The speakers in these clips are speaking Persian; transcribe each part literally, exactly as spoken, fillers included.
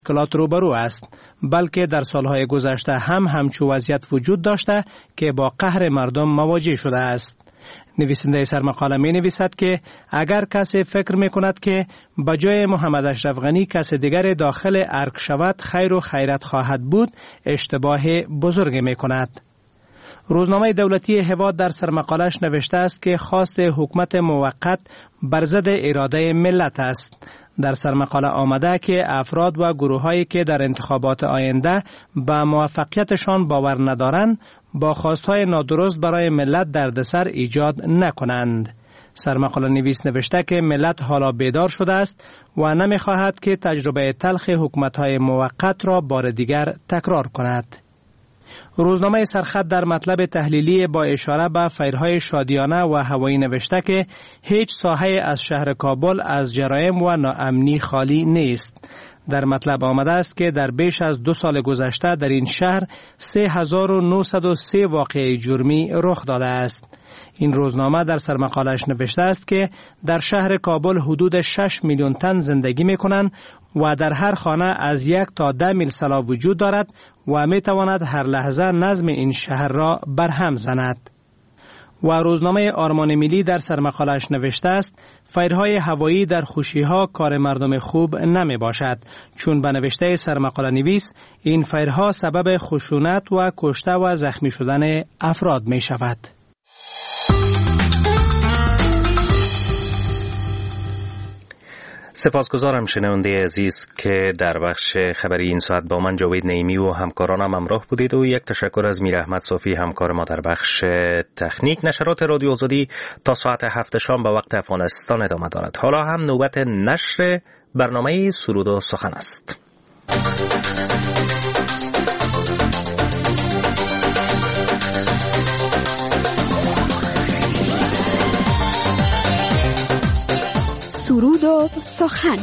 مشکلات روبرو است، بلکه در سالهای گذشته هم همچو وضعیت وجود داشته که با قهر مردم مواجه شده است. نویسنده سرمقاله می نویسد که اگر کسی فکر می کند که بجای محمد اشرف غنی کسی دیگر داخل ارگ شود خیر و خیرت خواهد بود، اشتباه بزرگ می کند. روزنامه دولتی هواد در سرمقالش نوشته است که خواست حکومت موقت بر ضد اراده ملت است. در سرمقاله آمده که افراد و گروهایی که در انتخابات آینده به موفقیتشان باور ندارند با خواستهای نادرست برای ملت دردسر ایجاد نکنند. سرمقاله نویس نوشته که ملت حالا بیدار شده است و نمیخواهد که تجربه تلخ حکومت‌های موقت را بار دیگر تکرار کند. روزنامه سرخط در مطلب تحلیلی با اشاره به فیرهای شادیانه و هوایی نوشته که هیچ ساحه از شهر کابل از جرایم و ناامنی خالی نیست. در مطلب آمده است که در بیش از دو سال گذشته در این شهر سه هزار و نهصد و سه واقعه جرمی رخ داده است. این روزنامه در سرمقالش نوشته است که در شهر کابل حدود شش میلیون تن زندگی می کنند و در هر خانه از یک تا ده میل سلاح وجود دارد و می تواند هر لحظه نظم این شهر را برهم زند. و روزنامه آرمان ملی در سرمقالش نوشته است فیرهای هوایی در خوشی‌ها کار مردم خوب نمی باشد، چون به نوشته سرمقاله نویس این فیرها سبب خشونت و کشته و زخمی شدن افراد می شود. سپاسگزارم شنونده عزیز که در بخش خبری این ساعت با من جاوید نعیمی و همکارانم همراه بودید و یک تشکر از میر احمد صافی همکار ما در بخش تکنیک. نشرات رادیو آزادی تا ساعت هفت شام به وقت افغانستان ادامه دارد. حالا هم نوبت نشر برنامه سرود و سخن است. سرود و سخن.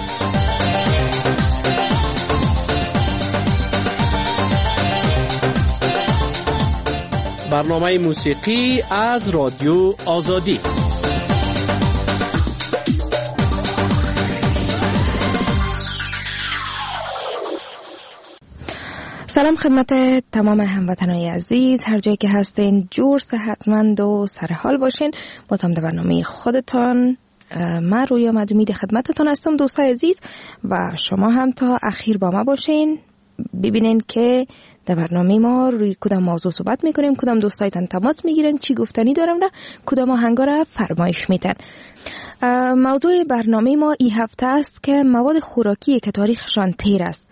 برنامه موسیقی از رادیو آزادی. سلام خدمت تمام هموطنان عزیز، هر جایی که هستین جور صحتمند و سرحال باشین. بازم در برنامه خودتان من رویا مدومید خدمتتون هستم دوستای عزیز و شما هم تا اخیر با ما باشین، ببینین که در برنامه ما روی کدام موضوع صحبت میکنیم، کدام دوستایتان تماس میگیرن، چی گفتنی دارم و کدام آهنگا را فرمایش میدن. موضوع برنامه ما این هفته است که مواد خوراکی که تاریخشان تیر است.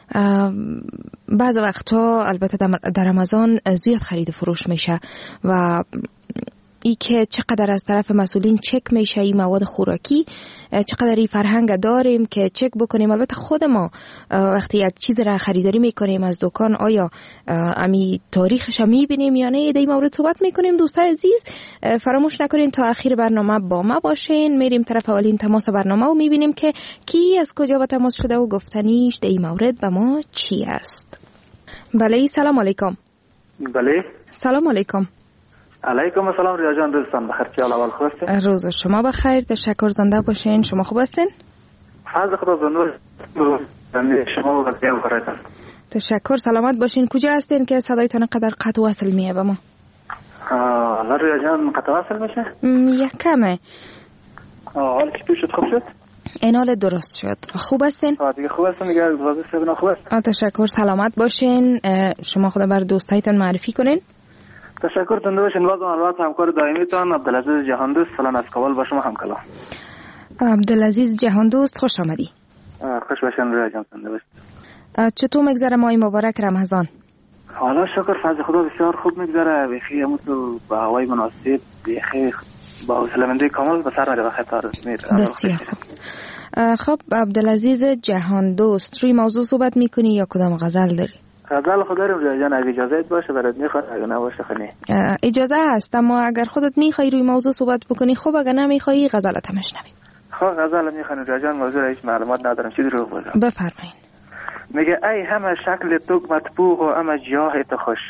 بعض وقتا البته در رمضان زیاد خرید و فروش میشه و ای که چقدر از طرف مسئولین چک میشه این مواد خوراکی، چقدر این فرهنگ داریم که چک بکنیم. البته خود ما وقتی یک چیز را خریداری میکنیم از دکان آیا امی تاریخش را میبینیم یا نه، در این مورد صحبت میکنیم. دوستان عزیز فراموش نکنین تا آخر برنامه با ما باشین. میریم طرف اولین تماس برنامه و میبینیم که کی از کجا با تماس شده و گفتنیش در این مورد به ما چی است. بله سلام علیکم. بله سلام علیکم. علیکم السلام ریا جان، روزتان بخیر. چه حال اول خوب هستین؟ روز شما بخیر، تشکر زنده باشین. شما خوب هستین؟ فضل خدا زنده شما و بقیه بخیرتان. تشکر، سلامت باشین. کجا هستین که صدایتان قدر قطع وصل میه به ما؟ آه ریا جان قطع وصل میشه؟ یک کمه. آه حالا چطور شد؟ خوب شد؟ این حال درست شد. خوب هستین؟ آه دیگه خوب هستین دیگه. وضعیت صحبنا خوب است؟ آه تشکر، سلامت باشین. شما خود بر دوستایتان معرفی کنین. تشکر تنده باشین. بازم البته همکار دائمیتان عبدالعزیز جهاندوست فلان از کابل با شما هم کلام. عبدالعزیز جهاندوست خوش آمدی. خوش باشین ریا جان، تنده باشین. چطور میگذره ماه مبارک رمضان؟ حالا شکر فضل خدا بسیار خوب میگذره. بخیر همون تو با هوای مناسب بخیر با حوصله‌مندی کامل به سر میره و خطر میره. بسیار خوب. خب عبدالعزیز جهاندوست روی موضوع صحبت میکنی یا کدام غزل داری؟ غزل خود داریم ریا جان، اگه اجازه باشه برات میخواد، اگه نباشه خنی. اجازه هست، اما اگر خودت میخوای روی موضوع صحبت بکنی خوب، اگر نمیخوای غزلت هم بشنویم. خب غزل میخوام ریا جان، موضوع هیچ معلومات ندارم، چی رو بگم. بفرمایید. میگه ای همه شکل تو مطبوع و همه جاه تو خوش،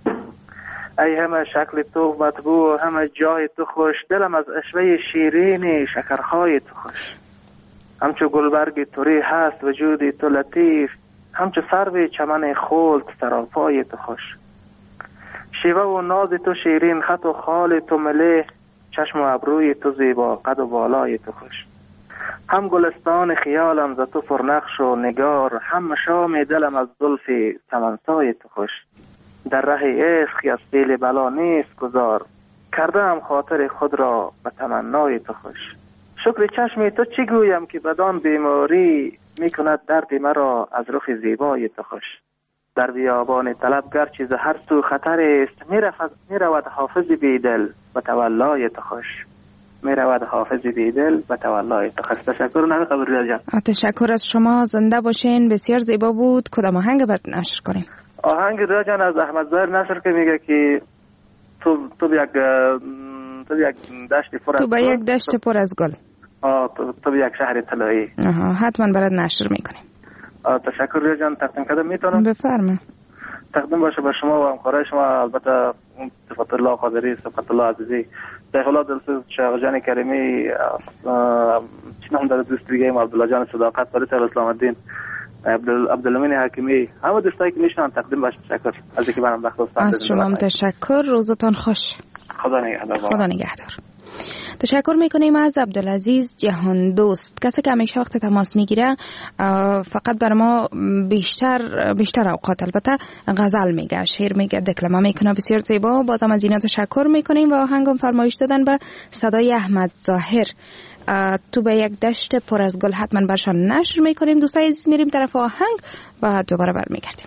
ای همه شکل تو مطبوع و همه جاه تو خوش، دلم از اشوه شیرین شکرخای تو خوش. همچو گلبرگ توری هست وجود تو لطیف، همچو سرو چمن خلد سراپای تو خوش. شیوه و ناز تو شیرین، خط و خال تو ملیح، چشم و ابروی تو زیبا، قد و بالای تو خوش. هم گلستان خیالم ز تو پرنقش و نگار، هم مشام دلم از زلف سمنسای تو خوش. در ره عشق از پیل بلا نیست گذار، کرده هم خاطر خود را به تمنای تو خوش. شکر چشم تو چی گویم که بدان بیماری، میکند درد مرا از رخ زیبای تو خوش. در بیابان طلب گرچه ز هر سو خطر است، میرود حافظ بیدل به تولای تو خوش. میرود حافظ بیدل به تولای تو خوش. تشکر نمی قبول ریا جان. تشکر از شما، زنده باشین. بسیار زیبا بود. کدام آهنگ برات نشر کنیم؟ آهنگ ریا جان از احمد ظاهر نشر که میگه که تو تو یک تو یک دشت پر از تو به یک دشت پر از گل. آه تو تو به یک شهر طلایی. آها، حتما برات نشر میکنیم. آه تشکر ریا جان. تقدیم کردم میتونم؟ بفرمایید. تقدیم باشه به شما و همکارای شما، البته صفت الله قادری، صفت الله عزیزی، شیخ الله دلسوز، شیخ جان کریمی، چی نام داره دوست دیگه ایم، عبدالله جان صداقت، فرید اسلام الدین، عبدالامین حکیمی، همه دوستایی که میشنن تقدیم باشه. تشکر از اینکه برام وقت گذاشتید. از شما هم تشکر. روزتان خوش. خدا نگهدار. خدا نگهدار. تشکر میکنیم از عبدالعزیز جهان دوست، کسی که همیشه وقت تماس میگیره فقط بر ما بیشتر بیشتر اوقات البته غزل میگه، شعر میگه، دکلمه میکنه، بسیار زیبا. بازم از اینا تشکر میکنیم و آهنگم فرمایش دادن به صدای احمد ظاهر. تو به یک دشت پر از گل حتما برشان نشر میکنیم. دوستای عزیز میریم طرف آهنگ و دوباره برمیگردیم.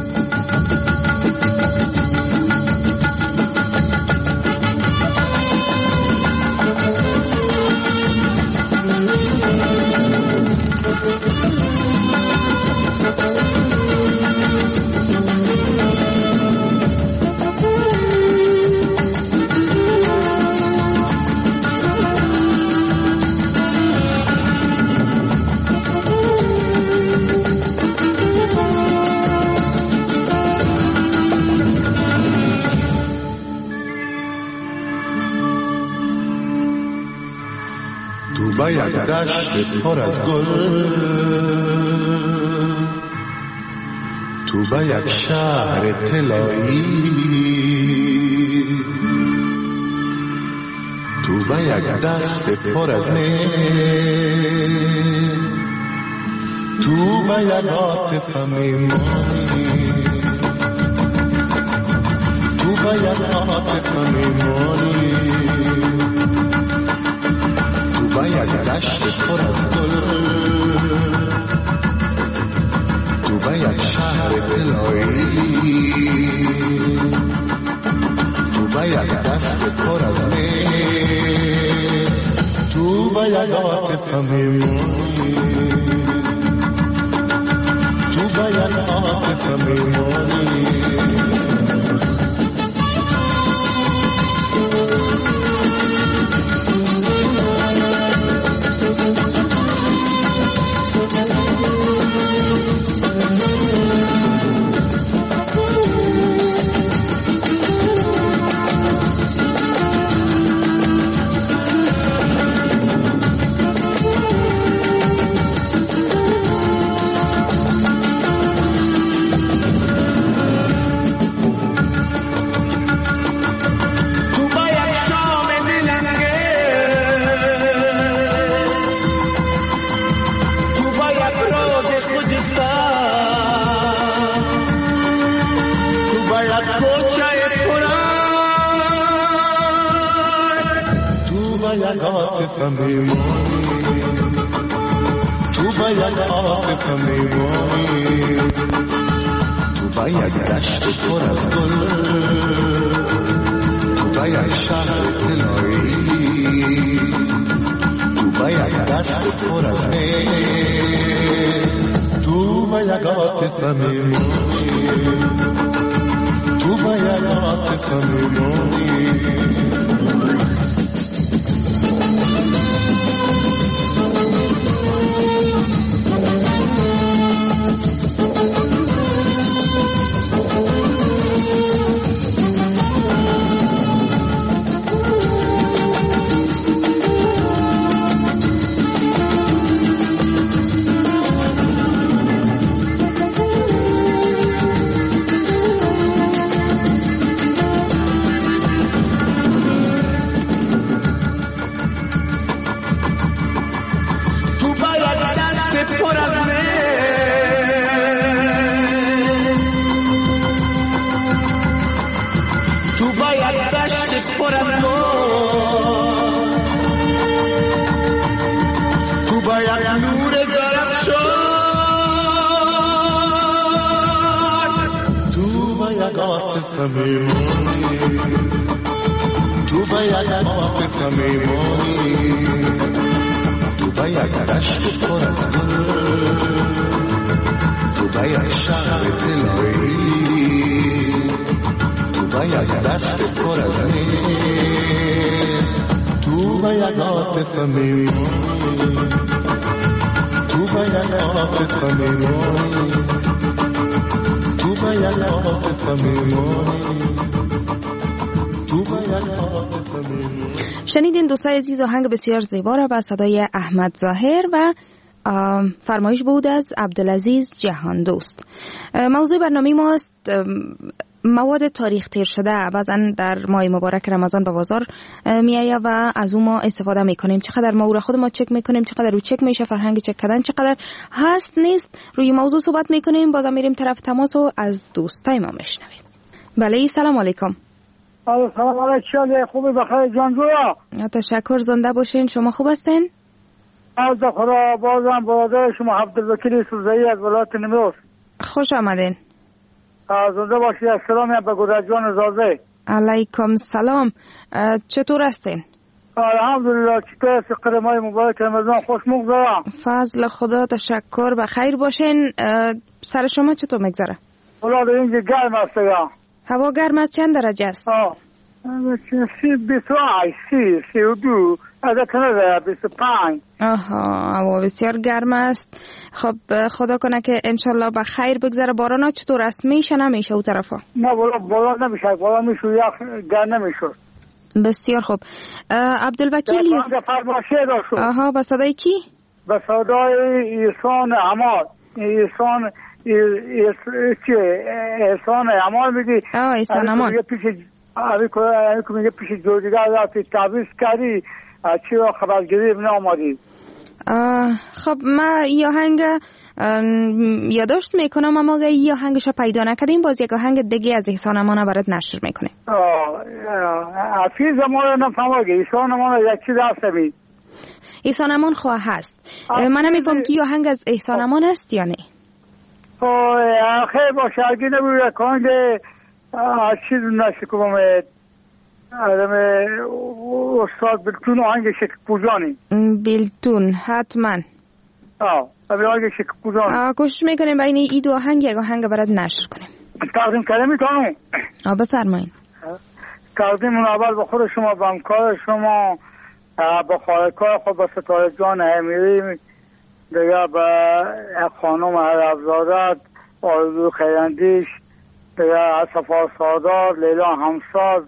با یک دشت پر از گل، تو با یک شهر طلایی، تو با یک دست پر از مه، تو با یک عاطفه میمانی، تو با یک عاطفه میمانی، با یک دشت پر از گل، تو با یک شهر طلایی، تو با یک دست پر از مه، تو با یک عاطفه میمانی، تو با یک عاطفه میمانی. تو با یک عاطفه میمانی، تو با یک دشت پر از گل، تو با یک شهر طلایی، تو با یک دست پر از مه، تو با یک عاطفه میمانی، تو با یک عاطفه میمانی. میمونی، تو به یک عاطفه میمونی، تو به یک دشت پر از گل، تو به یک شهر دلبری، تو به یک دست پر از میر، تو به یک عاطفه میمونی، تو به یک عاطفه میمونی، تو به یک عاطفه میمونی، تو به یک عاطفه میمونی. شنیدین دوستای عزیز آهنگ بسیار زیبا را با صدای احمد ظاهر و فرمایش بود از عبدالعزیز جهان دوست. موضوع برنامه ماست مواد تاریخ تیر شده. بعضا در ماه مبارک رمضان به بازار میآید و از اون ما استفاده میکنیم. چقدر ما او را خود ما چک میکنیم، چقدر او چک میشه، فرهنگ چک کردن چقدر هست نیست، روی موضوع صحبت میکنیم. بازم میریم طرف تماس و از دوستای ما میشنویم. بله سلام علیکم. سلام علیکم. خوبی بخیر جان جویا؟ تشکر، زنده باشین. شما خوب هستین؟ از خدا. بازم برادر شما عبدالوکیل سوزایی از ولایت نیمروز. خوش آمدین. زنده باشی. سلامی به گودرجان زازه. علیکم سلام. چطور هستین؟ الحمدلله. چطور است؟ قدمای مبارک رمضان خوش مگذره؟ فضل خدا. تشکر. بخیر باشین. سر شما چطور میگذره؟ والله در اینجا گرم است. یا هوا گرم است. چند درجه است؟ آه سی بیست و هشت سی سی و دو از کنه بیست و پنج. آها هوا بسیار گرم است. خب خدا کنه که انشالله به خیر بگذره. باران ها چطور است؟ میشه نمیشه او طرفا؟ نه والله باران نمیشه. باران میشه یخ گرم نمیشه. بسیار خوب. عبدالوکیل یوسف. آها با صدای کی؟ با صدای ایسان عمال. ایسان ایسان عمال میگی؟ آه ایسان عمال. آره که میگه پیش جوجیگر رفتی تعویض کردی چی را خبرگیری ابن آمدی. خب ما یه آهنگ یادداشت میکنم اما اگه یه آهنگش پیدا نکردیم باز یک آهنگ دیگه از احسان امان برات نشر میکنیم. افی زمان نفهمه احسان امان یک چیز هستی. احسان امان خواه هست. من نمیفهم که یه آهنگ از احسان امان است یا نه. خیلی باشه اگه نبوید کنده چیز نشد که بامید آدم استاد بلتون آهنگ شکل پوزانی. بلتون حتما. آه آهنگ شکل پوزانی. کوشش میکنیم بین این دو آهنگ یک آهنگ برات نشر کنیم. تقدیم کردم میتونم؟ آه بفرمایید. تقدیم اول به خود شما، به همکار شما، به خالقای خود، به ستاره جان امیری، دیگه به خانم عربزادت، آرزو خیراندیش، دیگه اصفا سادار، لیلا همساز،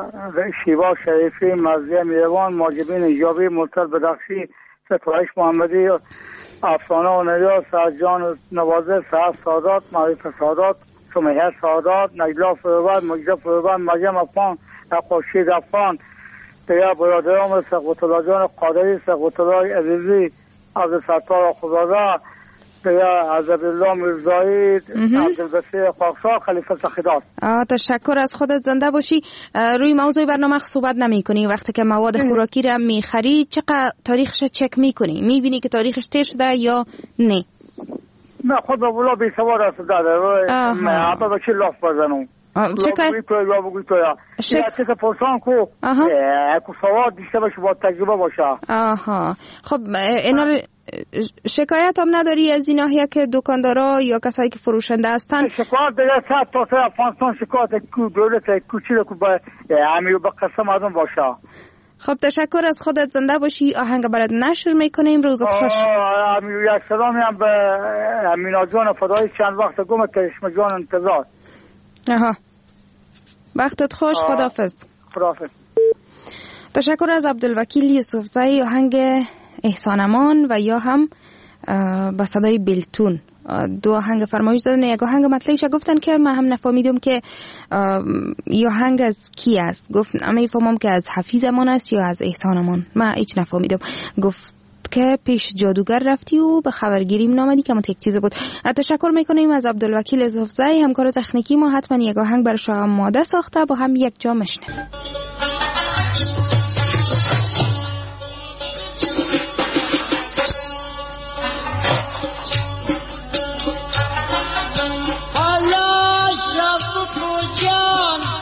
شیوا شریفی، مزیه میروان، ماجبین ایجابی، مرتل بدخشی، ستایش محمدی، افسانه و نجات، سرجان نوازه، سهر سادات، معریف سادات، سمیه سادات، نجلا فروبر، مجده فروبر، مریم افغان، خورشید افغان، دیگه برادرام سقوط الله جان قادری، سقوط الله عزیزی، عبدالستار خدادا، دیگه عزبالله مرزایی، عبدالبصیر خاکسار، خلیفه سخیدات. تشکر از خودت. زنده باشی. روی موضوع برنامه صحبت نمی کنی. وقتی که مواد خوراکی را می خری چقدر تاریخش چک می کنی؟ می بینی که تاریخش تیر شده یا نه؟ نه خود به بلا بی سوار است داره. من با چی لاف بزنم. چکه؟ بگوی تو یا بگوی تو یا. شک. یه چیز پرسان کو. اکو سوار دیشته باشه با تجربه باشه. آها. خب اینا شکایت هم نداری از این ناحیه که دکاندارا یا کسایی که فروشنده هستن؟ شکایت دیگه صد تا صد افغانستان شکایت کو دولت کوچیک کو با امیو به قسم مردم باشه. خب تشکر از خودت. زنده باشی. آهنگ برات نشر میکنیم. روزت خوش. امیو یک سلامی هم به امینا جان فدایی چند وقت گم کرشم جان انتظار. آها وقتت خوش. خداحافظ. خداحافظ. تشکر از عبدالوکیل یوسفزئی. آهنگ احسان امان و یا هم با صدای بلتون دو آهنگ فرمایش دادن. یک آهنگ مطلعیش گفتن که من هم نفهمیدم که این آهنگ از کی است. گفت اما فهمم که از حفیظ امان است یا از احسان امان. من هیچ نفهمیدم. گفت که پیش جادوگر رفتی و به خبرگیریم نامدی که یک چیز بود. تشکر میکنیم از عبدالوکیل یوسفزئی همکار تکنیکی ما. حتما یک آهنگ برای شما آماده ساخته با هم یک جا مشنویم. Allah şafı kocan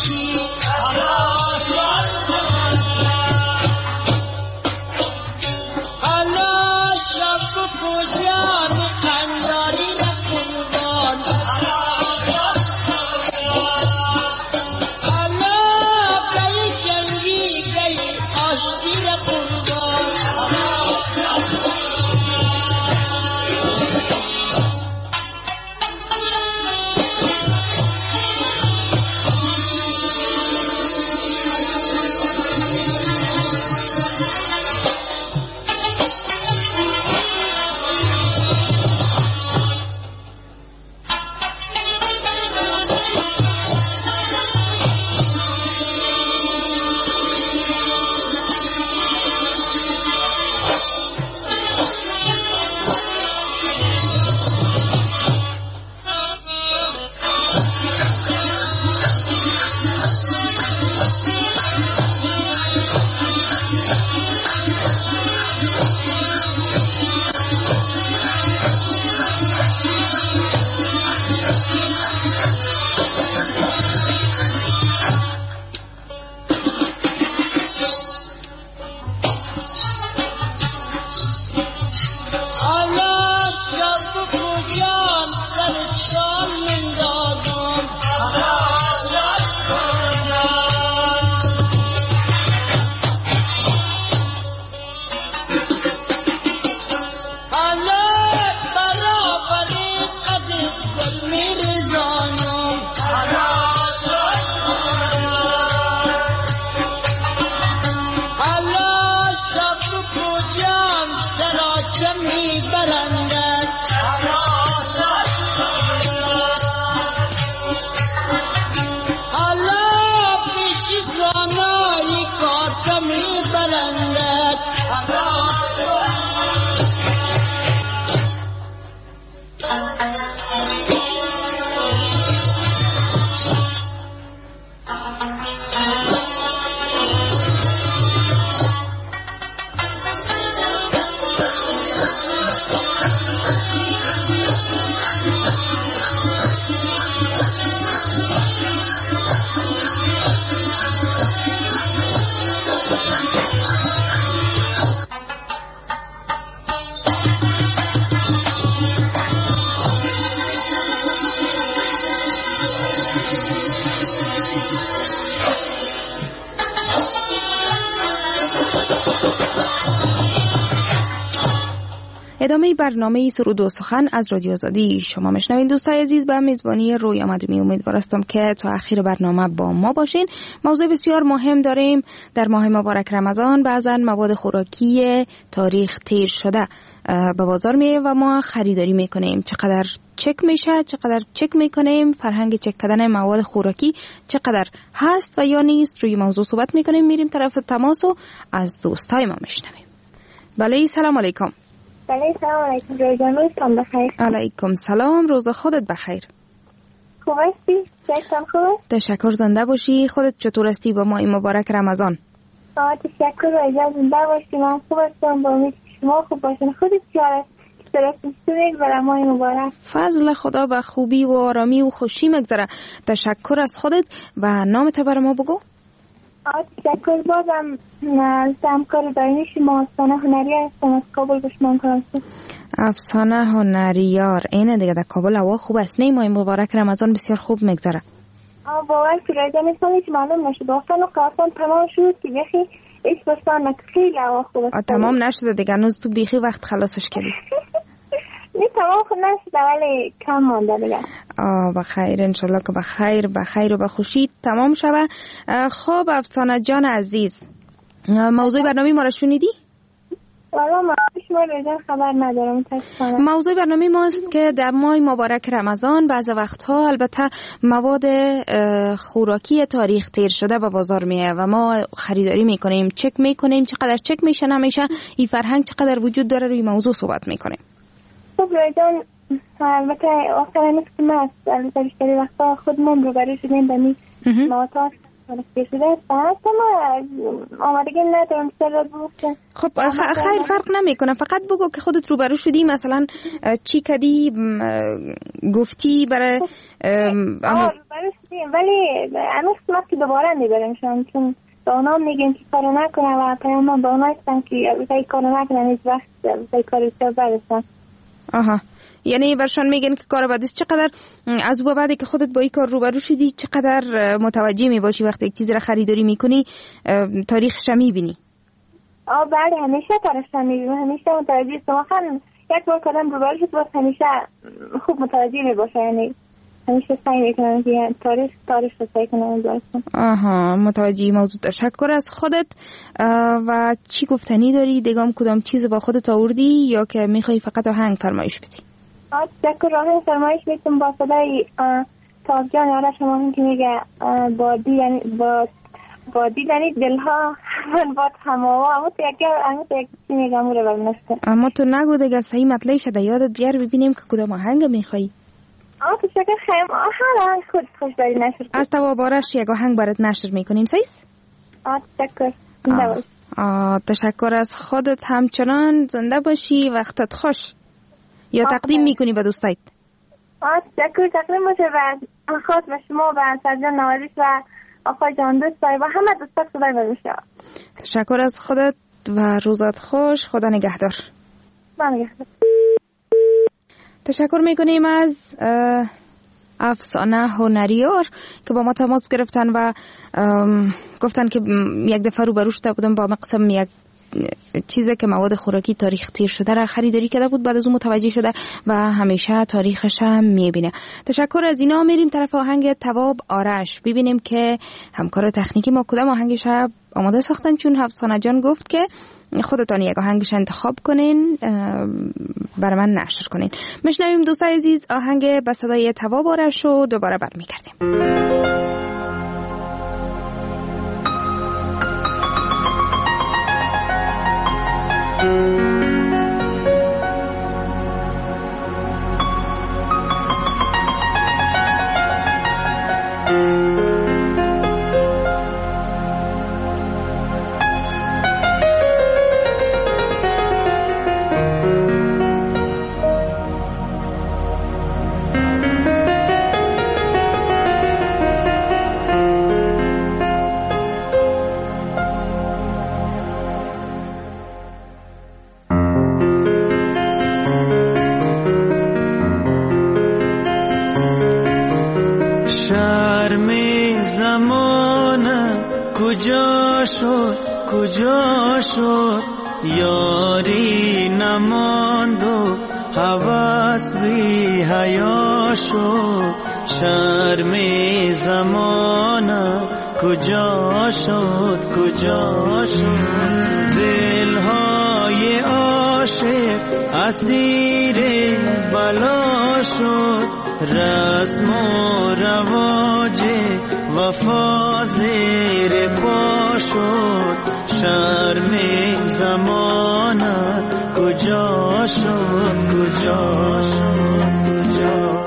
ادامه برنامه سرود و سخن از رادیو آزادی شما میشنوین. دوستای عزیز، به میزبانی رویا مدومی امیدوار هستم که تا اخیر برنامه با ما باشین. موضوع بسیار مهم داریم. در ماه مبارک رمضان بعضا مواد خوراکی تاریخ تیر شده به بازار میاد و ما خریداری میکنیم. چقدر چک میشه، چقدر چک میکنیم، فرهنگ چک کردن مواد خوراکی چقدر هست و یا نیست، روی موضوع صحبت میکنیم. میریم طرف تماس و از دوستای ما میشنویم. بله، سلام علیکم. بله، سلام علیکم. روزتون روزتون بخیر. علیکم سلام، روز خودت بخیر. خوب هستی؟ صحتتان خوبه؟ تشکر، زنده باشی. خودت چطور هستی با ماه مبارک رمضان؟ آه تشکر، روزتون زنده باشی. من خوب هستم، با امید شما خوب باشین. خودت چطور درستون برای ماه مبارک؟ فضل خدا به خوبی و آرامی و خوشی مگذره. تشکر از خودت و نامت برای ما بگو. آه تشکر. بازم همکار دائمی شما افسانه هنریار هستم، از کابل به شما کار هستم. افسانه هنریار، اینه دیگه. در کابل هوا خوب است. نه ماه مبارک رمضان بسیار خوب میگذره. آه باور کنید مثلا هیچ معلوم نشد. اصلا کارتون تمام شد که بخی ایش بستان خیلی هوا خوب است. تمام نشده دیگه، هنوز تو بیخی وقت خلاصش کردی. نه تمام خود نشده ولی کم مانده دیگه. آه بخیر، انشالله که بخیر بخیر و بخوشی تمام شوه. خب افسانه جان عزیز، موضوع برنامه ما را شنیدی؟ والا ما شما رو خبر ندارم متاسفانه. موضوع برنامه ماست که در ماه مبارک رمضان بعض وقتها البته مواد خوراکی تاریخ تیر شده به بازار میاد و ما خریداری میکنیم، چک میکنیم چقدر چک میشه نمیشه، این فرهنگ چقدر وجود داره، روی موضوع صحبت میکنیم. خب رایجان البته آخر مثل ما است، البته بیشتری وقتا خودمون روبرو شدیم به می مواد که شده است اما آمادگی ندارم سر بگم. خب خیر فرق نمیکنه، فقط بگو که خودت روبرو شدی، مثلا چی کدی گفتی برای آه روبرو شدیم، ولی اما قسمت که دوباره میبرم شما، چون به اونا میگن که کارو نکنه و پیام به اونا هستم که وقتی کارو نکنه هیچ وقت وقتی کاری سر برسن. آها، یعنی برشان میگن که کار بدیست. چقدر از او بعدی که خودت با این کار روبرو شدی چقدر متوجه میباشی وقتی یک چیزی را خریداری میکنی تاریخش میبینی؟ آه بله، همیشه تاریخش میبینم، همیشه متوجه هستم. واقعا یک بار کردم روبرو شد باز همیشه خوب متوجه میباشه، یعنی همیشه سعی میکنم که تاریخ تاریخ رو سعی کنم باشم. آها، متوجه موضوع. تشکر از خودت. و چی گفتنی داری؟ دیگه کدام چیز با خودت آوردی یا که میخوای فقط آهنگ فرمایش بدی؟ آه تشکر، آهنگ فرمایش میتونم با صدای تازجان آرش شما که میگه بادی، یعنی با بادی یعنی دلها من باد هماوا، اما تو یک اما تو یک چی میگم رو برنسته. اما تو نگو دیگه، صحیح مطلعی شده، یادت بیار ببینیم که کدام آهنگ میخوایی. آه تشکر خیلی، آه آهنگ خود خوش داری نشر از تو بارش یک آهنگ برات نشر میکنیم. سیس؟ آه تشکر. آه. آه تشکر از خودت، همچنان زنده باشی، وقتت خوش. یا تقدیم میکنی به دوستایت؟ آه تشکر، تقدیم باشه و خاص به شما و سرجان نوازش و آقای جان دوستای و همه دوستات خدای بمیشه. تشکر از خودت و روزت خوش. خدا نگهدار. خدا نگهدار. تشکر میکنیم از افسانه هنریار که با ما تماس گرفتن و گفتن که یک دفعه روبرو شده بودم با مقسم یک چیزی که مواد خوراکی تاریخ تیر شده را خریداری کرده بود، بعد از اون متوجه شده و همیشه تاریخش هم میبینه. تشکر از اینا. میریم طرف آهنگ تواب آرش، ببینیم که همکار تکنیکی ما کدام آهنگش آماده ساختن، چون افسانه جان گفت که خودتان یک آهنگش انتخاب کنین برای من نشر کنین. میشنویم دوستای عزیز آهنگ به صدای تواب آرش رو دوباره برمیگردیم. کجا شد کجا شد یاری نماند و هوس بی حیا شد، شرم زمانه کجا شد کجا شد، دلهای عاشق اسیر بلا شد، رسم و رواج وفا زیر پا شد، شرم زمانه کجا شد کجا شد کجا.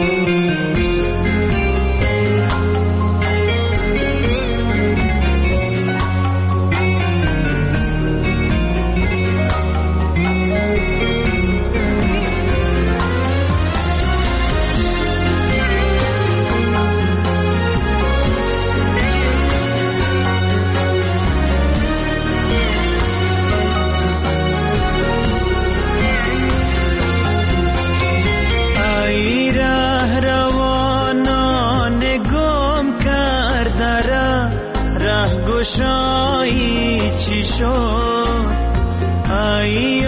گشایی چی شد ای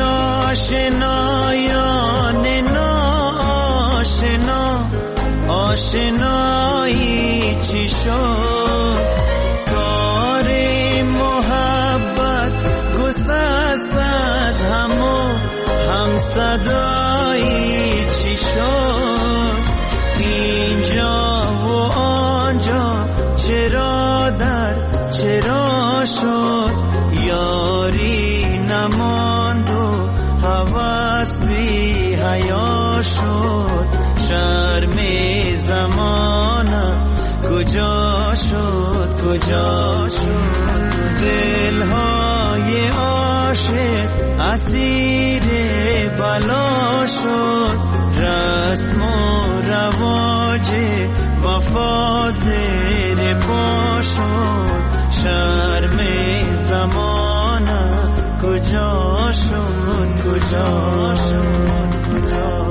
آشنایان ناآشنا، آشنایی چی شد، تار محبت گسست از همو هم صدایی چی شد، اینجا و آنجا چرا در چرا شد، یاری نماند و هوس بی حیا شد، شرم زمانه کجا شد کجا شد دلهای عاشق اسیر بلا شد رسم و رواج وفا زیر پا شد شرم زمانه کجا شد کجا شد کجا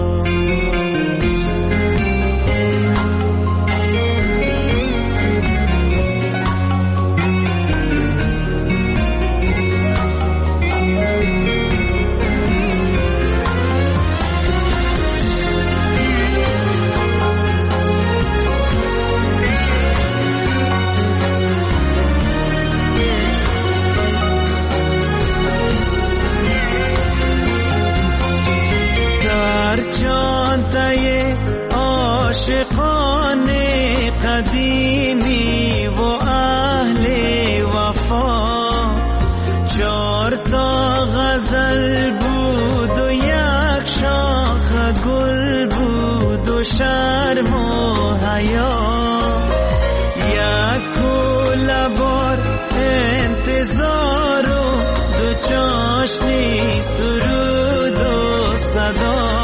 عاشقان قدیمی و اهل وفا چار تا غزل بود و یک شاخ گل بود و شرم و حیا یک گل بار انتظار و دو چاشنی سرود و صدا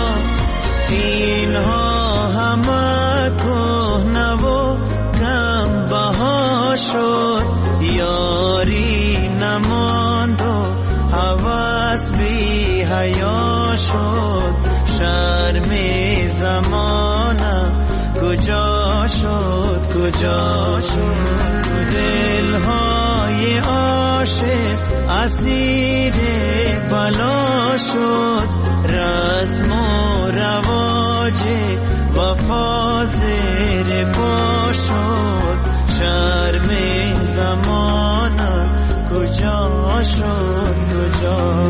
اینها همه کهنه و کم بها شد یاری نماند و هوس بی حیا شد شرم زمانه کجا شد کجا شد دلهای عاشق اسیر بلا شد رسم و رواج وفا زیر پا شد شرم زمانه کجا شد کجا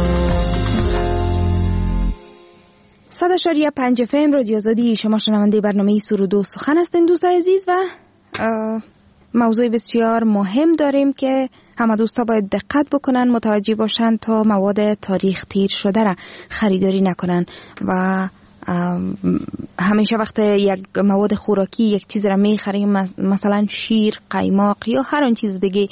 صد اشاری پنج اف ام رادیو آزادی شما شنونده برنامه سرود و سخن هستین دوستان عزیز و موضوع بسیار مهم داریم که همه دوستا باید دقت بکنن متوجه باشن تا مواد تاریخ تیر شده را خریداری نکنن و همیشه وقت یک مواد خوراکی یک چیز را میخریم مثلا شیر قیماق یا هر آن چیز دیگه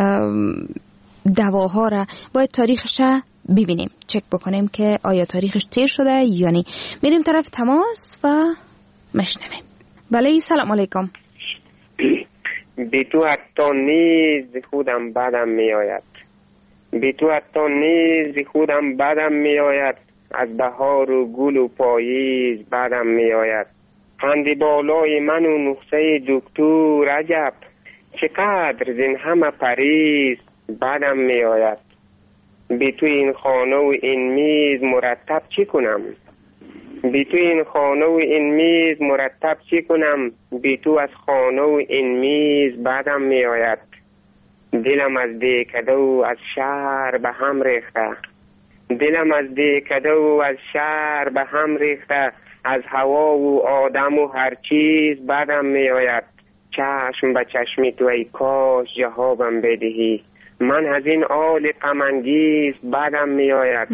دواها را باید تاریخش ببینیم چک بکنیم که آیا تاریخش تیر شده یا نه. میریم طرف تماس و مشنویم. بله سلام علیکم. بی تو حتی نیز خودم بدم می آید بی تو حتی نیز خودم بدم می آید از بهار و گل و پاییز بدم می آید خندی بالای من و نقصه دکتر عجب چقدر زین همه پریز بدم می آید بی تو این خانه و این میز مرتب چی کنم بی تو این خانه و این میز مرتب چی کنم بی تو از خانه و این میز بدم می آید دلم از دیکده و از شهر به هم ریخته دلم از دیکده و از شهر به هم ریخته از هوا و آدم و هر چیز بدم می آید چشم به چشمی تو ای کاش جوابم بدهی من از این آل غم انگیز بدم می آید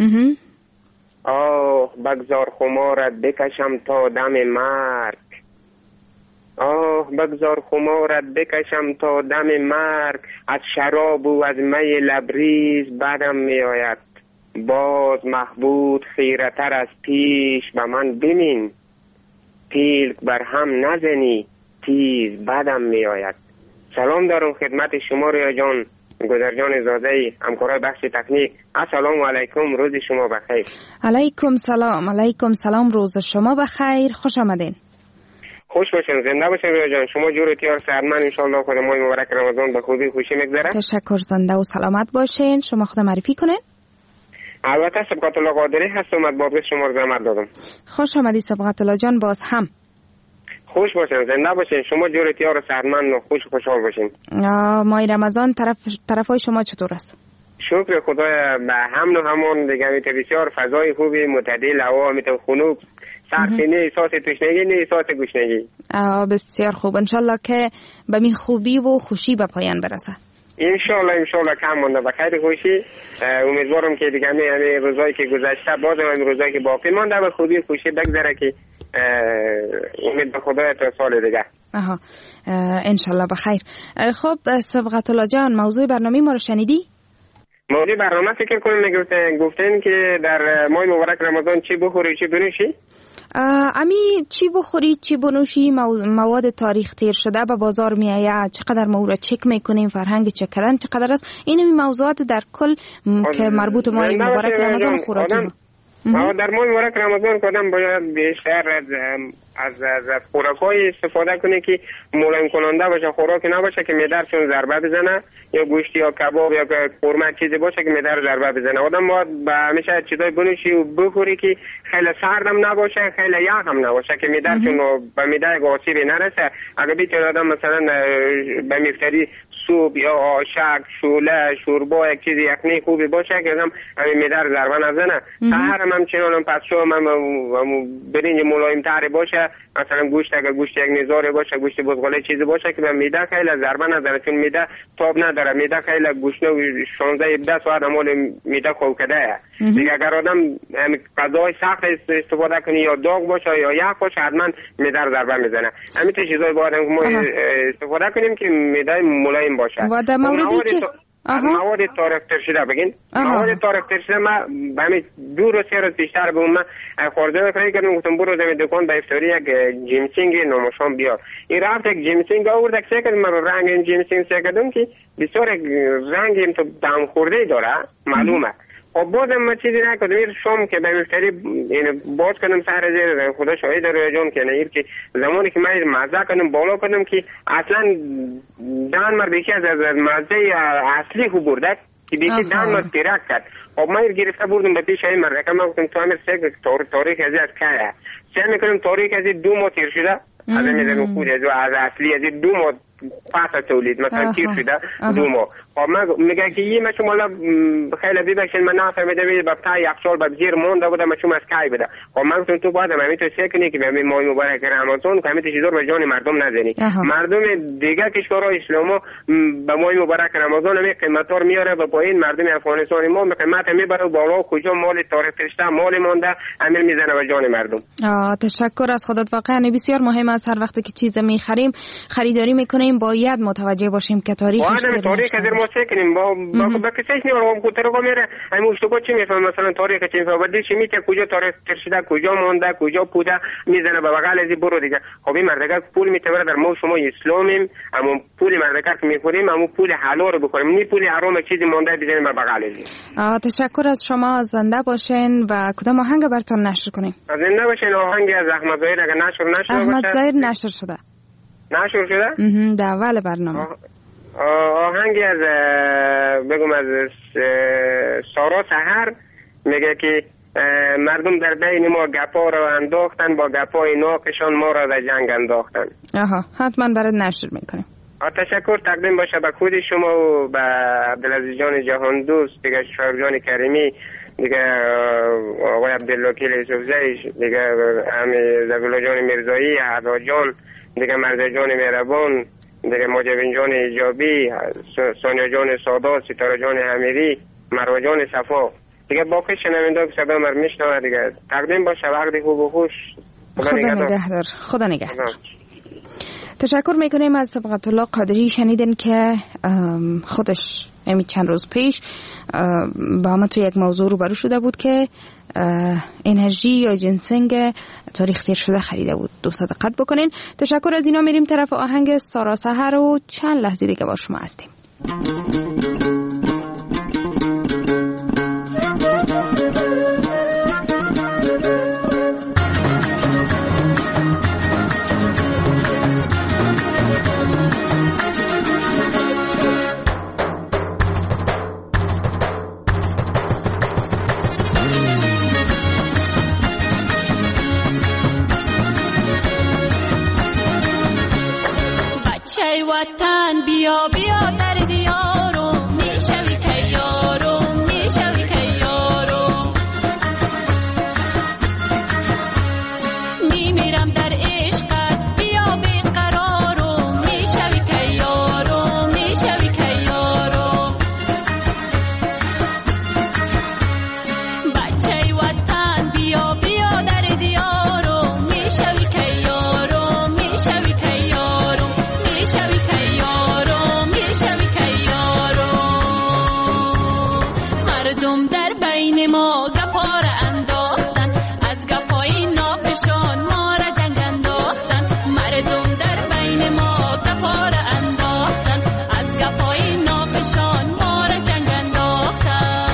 آه بگذار خمارت بکشم تا دم مرگ آه بگذار خمارت بکشم تا دم مرگ از شراب و از می لبریز بدم می آید باز محبود خیرتر از پیش به من بمین تیلک بر هم نزنی تیز بدم می آید. سلام دارم خدمت شما ریا جان گذرجان زاده همکارای بخش تکنیک. السلام علیکم روز شما بخیر. علیکم سلام علیکم سلام روز شما بخیر خوش آمدین. خوش باشین زنده باشین ریا جان شما جور تیار سرمن ان شاء الله خود ماه مبارک رمضان به خوبی خوشی میگذره. تشکر زنده و سلامت باشین. شما خود معرفی کنین. البته سبقت الله قادری هستم از باب شما رو زحمت دادم. خوش آمدی سبقت الله جان باز هم. خوش باشین زنده باشین شما جور تیار سرمن و خوش خوشحال باشین. ماه رمضان طرف طرفای شما چطور است؟ شکر خدای به همون و همون دیگه میت بسیار فضای خوبی معتدل هوا میت خنک سرخینه احساس تشنگی نه احساس گشنگی. بسیار خوب انشالله که به می خوبی و خوشی به پایان برسه. انشالله انشالله کم مونده به خیر خوشی. امیدوارم که دیگه همین روزایی که گذشته باز هم روزایی که باقی مونده به خوبی خوشی بگذره که امید به خدا تا سال دیگه. آها انشالله بخیر. خب صبغت الله جان، موضوع برنامه ما رو شنیدی؟ موضوع برنامه فکر کنم میگفتن گفتن که در ماه مبارک رمضان چی بخوری چی بنوشی؟ امی چی بخوری چی بنوشی مواد تاریخ تیر شده به بازار می آید، چقدر ما او را چک میکنیم، فرهنگ چک کردن چقدر است، این موضوعات در کل که مربوط ماه مبارک رمضان خوراکی ما در ماه مبارک رمضان کدام باید بیشتر از از از, از خوراکای استفاده کنه که ملایم کننده باشه، خوراکی نباشه که معده چون ضربه بزنه، یا گوشت یا کباب یا قورمه چیزی باشه که معده ضربه بزنه. آدم باید به همیشه چیزای بنوشی و بخوری که خیلی سردم نباشه، خیلی یخ هم نباشه که معده چون به معده آسیبی نرسه. اگه بیت آدم مثلا به مفتری سوپ یا آشک، شوله، شوربا یک چیزی یخنی خوبی باشه که آدم همین معده ضربه نزنه. سحر هم همچنان پس شو هم برنج ملایم تر باشه، مثلا گوشت اگر گوشت یک نزاره باشه، گوشت بزغاله چیزی باشه که به معده خیلی ضربه نداره، چون معده تاب نداره، معده خیلی گوشت شانزده هفده ساعت مال معده خوب کرده. دیگه اگر آدم غذای سخت استفاده کنی یا داغ باشه یا یخ باشه حتما معده ضربه میزنه. همین چیزای باید ما استفاده کنیم که معده ملایم باشه. و در موردی که مواد تاریخ تر شده بگین مواد تاریخ تر شده ما همین دو روز سه روز بیشتر به اون خورده فکر کردم گفتم برو زمین دکان به افطاری یک جیمسینگ نماشام بیار. این رفت یک جیمسینگ آورد یک سکه من رنگ این جیمسینگ سکدم که بسیار رنگ این تو دم خورده داره معلومه. خب بازم ما چیزی نکردم، این شام که به مفتری باز کردم سهر زیر خدا شاهد روی جان که نه که زمانی که من مزه کردم بالا کردم که اصلا دان مر بیشی از مزه اصلی خوب برده که بیشی دان مر تیرک کرد. خب من گرفته بردم به پیش این مرد که من گفتم تو همه سگ تاریخ ازی از که سعی میکنم تاریخ ازی دو ماه تیر شده از میدونم خود از اصلی ازی دو ماه پس تولید مثلا تیر شده دو ماه. خب من میگه که این مشو مالا خیلی ببخشید من نفهمیدم به تا یک سال بعد زیر مونده بودم مشو از کی بده. خب من گفتم تو باید همین تو چه کنی که به ماه مبارک رمضان که همین چیزا به جان مردم نزنی. مردم دیگه کشورهای اسلامو به ماه مبارک رمضان می قیمتا رو میاره و پایین مردم افغانستان ما قیمت میبره بالا کجا مال تاریخ فرشته مال مونده امیر میزنه به جان مردم. تشکر از خودت، واقعا بسیار مهم است هر وقتی که چیز میخریم خریداری میکنیم باید متوجه باشیم که تاریخش تاریخ ما چه کنیم با با با کسیش میارم خود رو میره همین اشتباه چی میفهم مثلا تاریخ چی میفهم بعد چی میگه کجا تاریخ ترشیده کجا مونده کجا بوده میزنه به بغل از برو دیگه. خب این مردگار پول میتونه در ما شما اسلامیم اما پول مردگار که میخوریم اما پول حلال رو بخوریم نی پول حرام چیزی مونده بزنیم به بغل از. تشکر از شما، زنده باشین و کدام آهنگ براتون نشر کنیم؟ زنده باشین. آهنگ از احمد ظاهر اگه نشر نشر باشه. احمد ظاهر نشر شده. نشر شده؟ در اول برنامه. آهنگی از بگم از سارا سحر میگه که مردم در بین ما گپا را انداختن با گپای ناکشان ما را در جنگ انداختن. آها حتما برات نشر میکنیم. تشکر تقدیم باشه به خود شما و به عبدالعزیز جان جهان دوست دیگه، شفیق جان کریمی دیگه، آقای عبدالوکیل یوسفزی دیگه، همین زبیلا جان میرزایی، عدا جان دیگه، مرزا جان مهربان دیگه، ماجبین جان ایجابی، سانیا جان سادا، ستاره جان حمیدی، مروه جان صفا دیگه، باقی شنونده که صدا مر میشنوه دیگه. تقدیم باشه وقتی خوب و خوش. خدا نگهدار. خدا نگهدار. تشکر میکنیم از صبغت الله قادری. شنیدین که خودش همین چند روز پیش با ما تو یک موضوع رو برو شده بود که انرژی یا جنسینگ تاریخ تیر شده خریده بود. دوست دقت بکنین. تشکر از اینا. میریم طرف آهنگ سارا سحر و چند لحظه دیگه با شما هستیم. وطن بیا بیا در دیارو میشوی که یارو میشوی که یارو میمیرم در عشقت بیا بیقرارو میشوی که یارو میشوی که یارو بچه وطن بیا بیا در دیارو میشوی ناقشان ما را جنگ انداختن.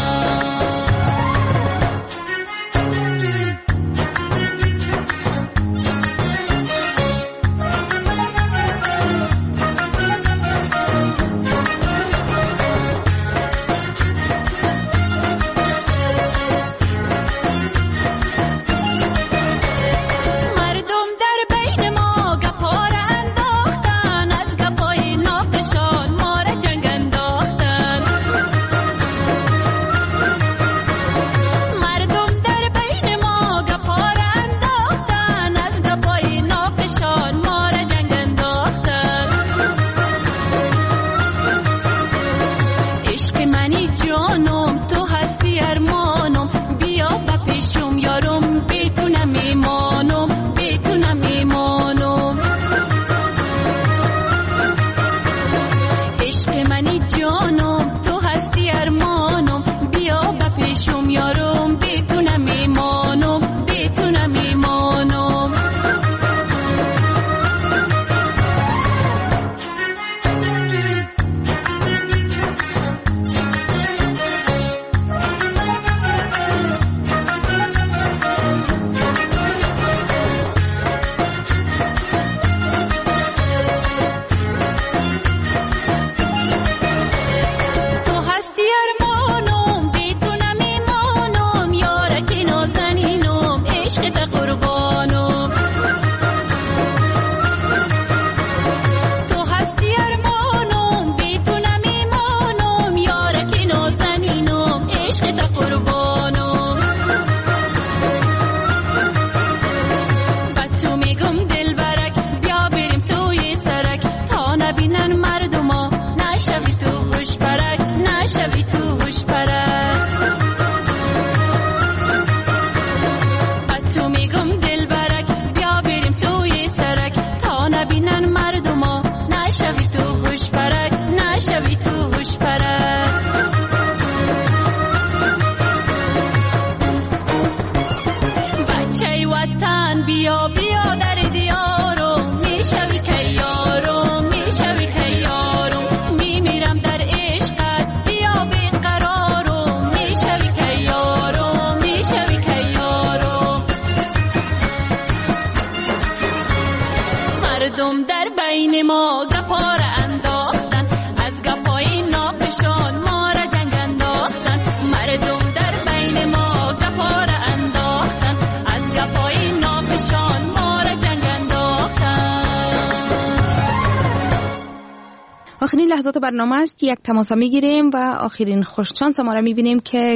آخرین لحظات برنامه است. یک تماس میگیریم و آخرین خوششانس ما را میبینیم که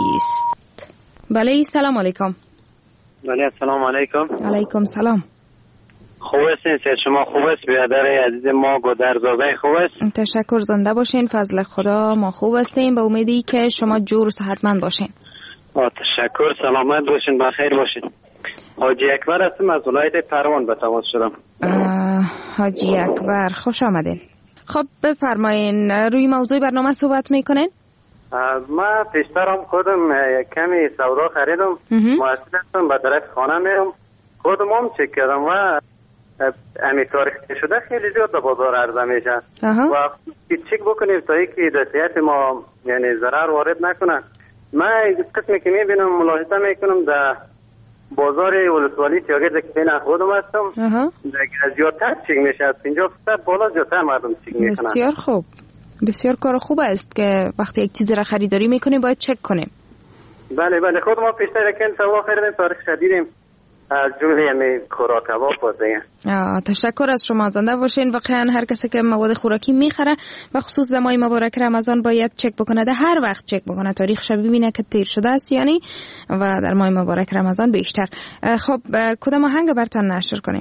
کیست. بله سلام علیکم. بله سلام علیکم. علیکم سلام. خوب هستین؟ سر شما خوب است؟ برادر عزیز ما گودرزاده خوب است؟ تشکر، زنده باشین. فضل خدا ما خوب هستیم، به امیدی که شما جور و صحتمند باشین. تشکر، سلامت باشین، بخیر باشین. حاجی اکبر هستم، از ولایت پروان به تماس شدم. حاجی اکبر خوش آمدین. خب بفرمایین، روی موضوع برنامه صحبت میکنین؟ ما پیشترم خودم کمی سودا خریدم، محصول هستم، به طرف خانه میرم، خودم هم چک کردم و امی تاریخی شده خیلی زیاد به بازار عرضه میشه و چک بکنیم تا اینکه دستیت ما یعنی ضرر وارد نکنه. من قسمی که میبینم ملاحظه میکنم در بازار ولسوالی تیاگرد که بین خودم هستم دیگه زیادتر چک میشه، از پنجاه درصد بالا زیادتر مردم چک میکنن. بسیار خوب، بسیار کار خوب است که وقتی یک چیزی را خریداری میکنیم باید چک کنیم. بله بله، خود ما پیشتر کن سوال خریدیم، تاریخ شدیدیم از جمله می خوراک کباب بازه. تشکر از شما، زنده باشین. واقعا هر کسی که مواد خوراکی میخره و خصوص در ماه مبارک رمضان باید چک بکنه، ده هر وقت چک بکنه تاریخش ببینه که تیر شده است یعنی، و در ماه مبارک رمضان بیشتر. خب کدام آهنگ براتون نشر کنیم؟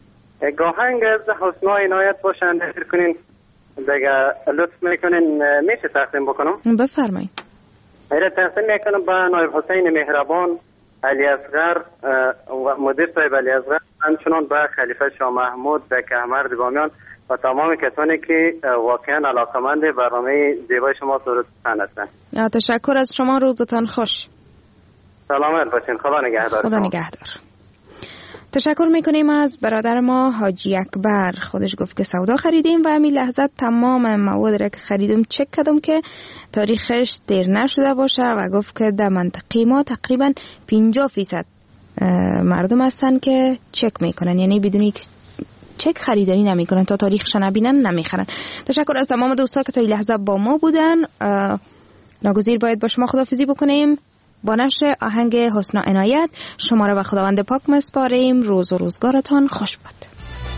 آهنگ از حسنا عنایت باشه نشر کنین دیگه، لطف میکنین. میشه تقدیم بکنم؟ بفرمایید. ایره تقدیم میکنم به نایب حسین مهربان، علی اصغر و مدیر صاحب علی اصغر، همچنان به خلیفه شاه محمود، دک احمد بامیان و تمام کسانی که واقعا علاقمند برنامه زیبای شما سرود هستند. تشکر از شما، روزتان خوش. سلامت باشین، خدا نگهدار. خدا نگهدار. تشکر میکنیم از برادر ما حاجی اکبر. خودش گفت که سودا خریدیم و همین لحظه تمام مواد را که خریدم چک کردم که تاریخش دیر نشده باشه و گفت که در منطقه ما تقریبا پنجاه فیصد مردم هستن که چک میکنن، یعنی بدونی که چک خریداری نمیکنن، تا تاریخش نبینن نمیخرن. تشکر از تمام دوستا که تا این لحظه با ما بودن. ناگزیر باید با شما خداحافظی بکنیم. با نشر آهنگ حسن عنایت شما را به خداوند پاک مسپاریم. روز و روزگارتان خوش باد.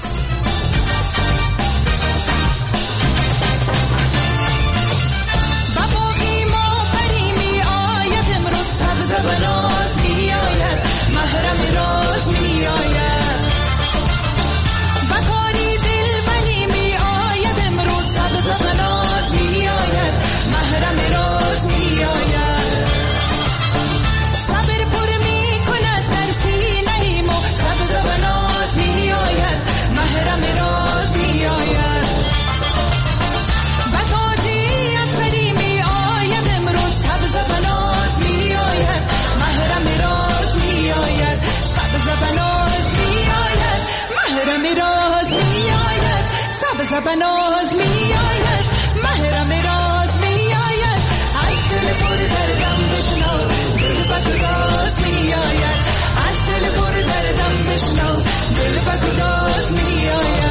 بناز می آید محرم راز می آید از دل پر دردم بشنو دل بگداز می آید از دل پر دردم بشنو دل بگداز می آید